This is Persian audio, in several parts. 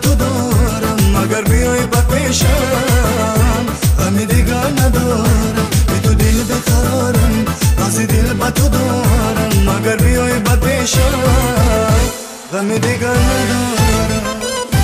تو دارم، مگر بیای با پیشم غمی دیگر ندارم. بی تو دل بقرارم، از دل با تو دارم، مگر بیای با پیشم غمی دیگر ندارم.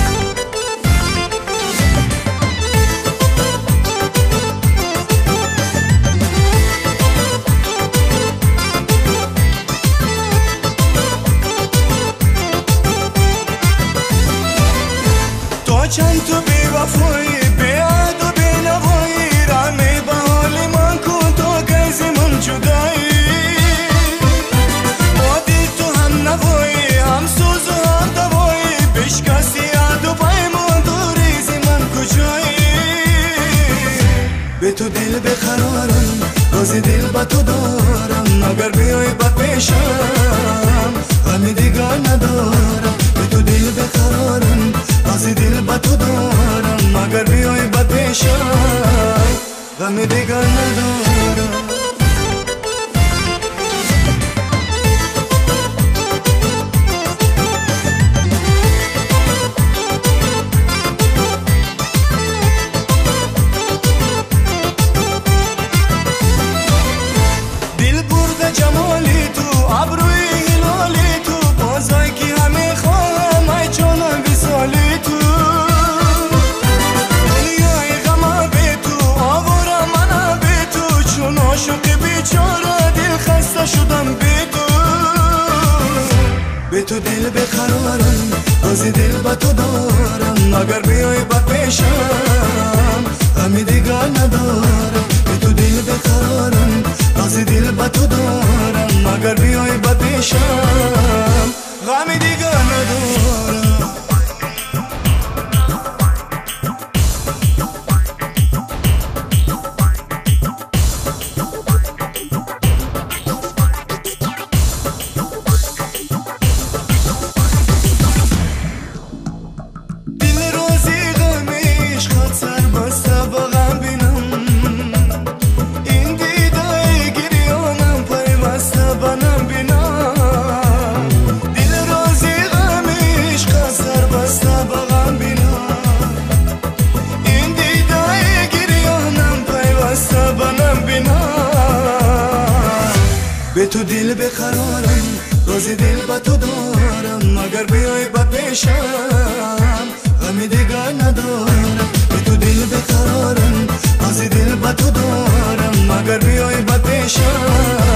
چند تو بی وفایی، بی عهد و بی نوایی، رحمی به حال من کن تا کیزی من جدایی. با دل تو هم نوایی، هم سوز و هم دوایی، بشکستی عهد و پیمان تو ریزی من کجایی. به تو دل بقرارم، راز دل با تو دارم، مگر بیای با پیشم غمی دیگر ندارم. به تو دل بقرارم، از دل با تو دارم، مگر بیای با پیشم غمی دیگر ندارم. دل برده جمالی تو، ابروی هلالی تو، بازای که همه خواهم ای جانم وصالی تو. دنیای غم بی تو، آوارم من بی تو، چون عاشق بیچاره دل خسته شدم بی تو. به تو دل بقرارم، از دل با تو دارم، مگر بیای با پیشم غمی دیگر ندارم. به تو دل بقرارم، از دل با تو دارم، مگر بیای با پیشم غمی دیگر ندارم. به تو دل بقرارم، راز دل با تو دارم، مگر بیای با پیشم غمی دیگر ندارم. به تو دل بقرارم، از دل با تو دارم، مگر بیای با پیشم